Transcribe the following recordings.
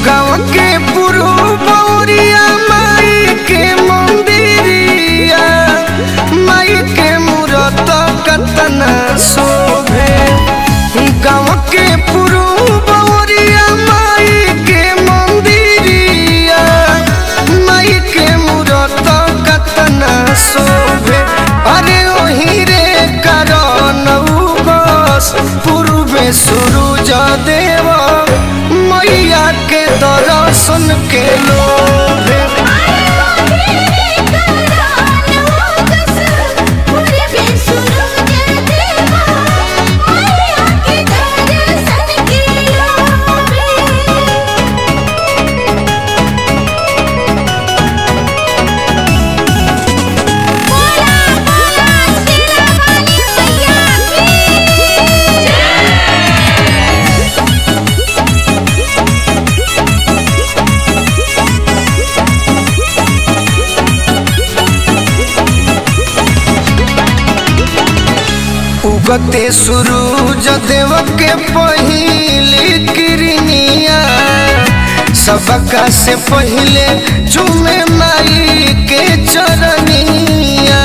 गाँव के पुरुबौरिया माई के मंदिरिया माई के मूरत कतना शोभे। गाँव के पुरुबौरिया माई के मंदिरिया माई के मूरत कतना शोभे। अरे ओही रे कारण बस पूर्वे सूरज देव मैया के दर्शन के लोभे। उगते सूरज देव के पहिली किरनिया सबका से पहले झूमे माई के चरनिया।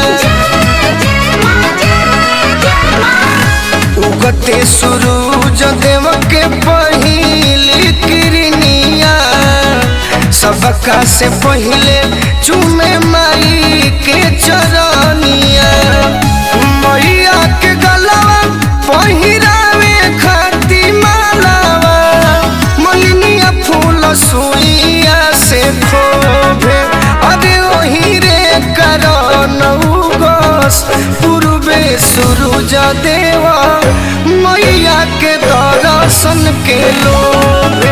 उगते सूरज देव के पहिली किरनिया सबका से पहले झूमे माई के चरनिया। मैया के गलवा पहिरावे खाती मालावा मलिनिया फूल सुइया से खोभे। अरे ओही रे कारण उगस पूर्वे सूरज देवा मैया के दर्शन के लोभे।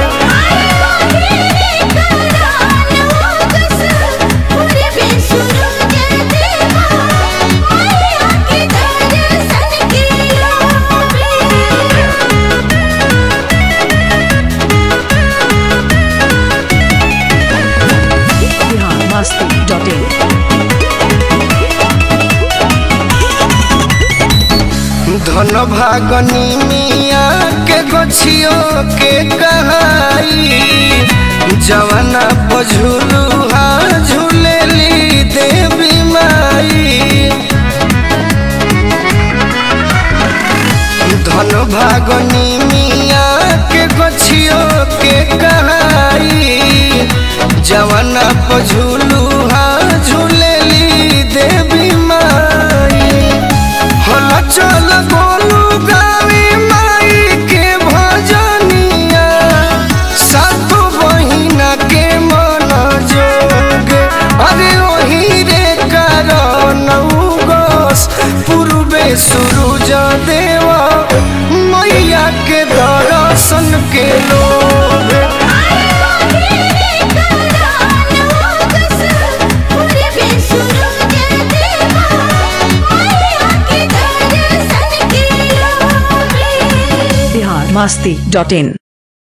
धन भागनी मिया के गछियो के कहाई जवाना पझुलुहा झूलेली देवी माई। धन भागनी मिया के गछियो के कहाई जवाना पझुलुहा झूलेली देवी माई। हल चल गोलू गावी माई के भजनिया सातो बहिना के मन जोगे। अरे ओही रे कारण उगस पूर्वे सूरज देवा मैया के दर्शन के लोभे। masti.in